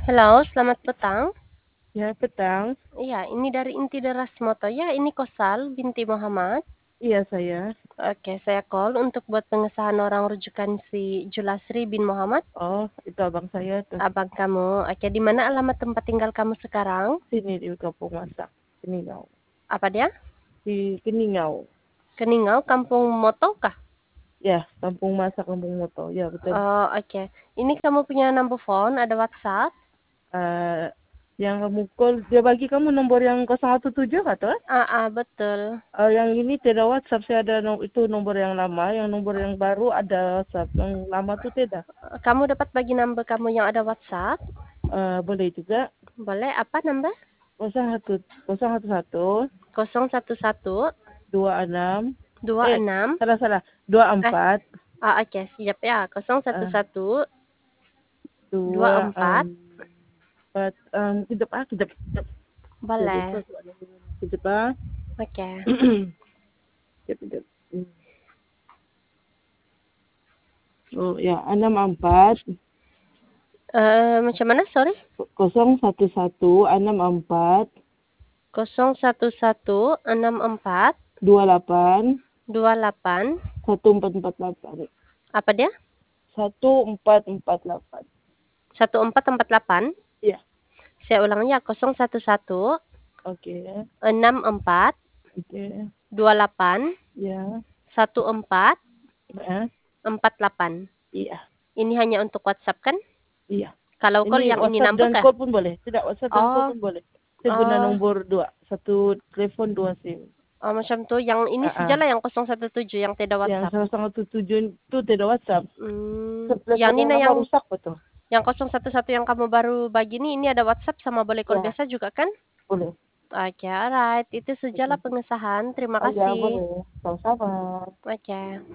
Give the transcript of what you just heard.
Halo, selamat petang. Ya, petang. Iya, ini dari Inti Deras Moto. Ya, ini Kosal binti Muhammad. Iya, saya. Oke, saya call untuk buat pengesahan orang rujukan si Julasri bin Muhammad, Oh, itu abang saya tuh. abang kamu. Oke, di mana alamat tempat tinggal kamu sekarang? Sini di Kampung Masak. Keningau. Apa dia? Di Keningau. Keningau, Kampung Moto kah? Ya, Kampung Masak, Kampung Moto. Ya, betul. Oh, oke. Ini kamu punya number phone, ada WhatsApp? Eh, yang kamu call, dia bagi kamu nomor yang 017 kata? Betul. Yang ini tidak WhatsApp, saya ada itu nomor yang lama. Yang nomor yang baru ada WhatsApp. Yang lama tuh tidak. Kamu dapat bagi number kamu yang ada WhatsApp? Boleh juga. Boleh, apa number? 011 011 26 26 salah 24 Oke, siap ya. 011 dua 24. empat kejap saya lupa Boleh. soalnya kejap ah. Oke. Kejap. Oh ya, 64 Macam mana? Sorry. 011 64 011 64 28 28. 1448 Apa dia? 1448. 1448. Iya, Saya ulang ya. 011 oke. 64 Oke. 28 Ya. 14 Nah, 48. iya. Ini hanya untuk WhatsApp kan? Iya. Kalau call Ini yang ini WhatsApp number dan kah? call pun boleh. Tidak, WhatsApp dan call Oh, pun boleh. Saya guna oh, nomor dua. Satu telepon, dua SIM. oh macam tu. Yang ini Ah, sajalah yang 017 yang tidak yang WhatsApp. 117 itu tidak WhatsApp. Yang Telepon ni yang na lama yang rusak betul. Yang 011 yang kamu baru bagi ini ada WhatsApp sama boleh call Ya, biasa juga kan? boleh. Oke, alright. Itu sajalah Oke. pengesahan. Terima Oh ya, kasih. boleh. Sama-sama. Oke.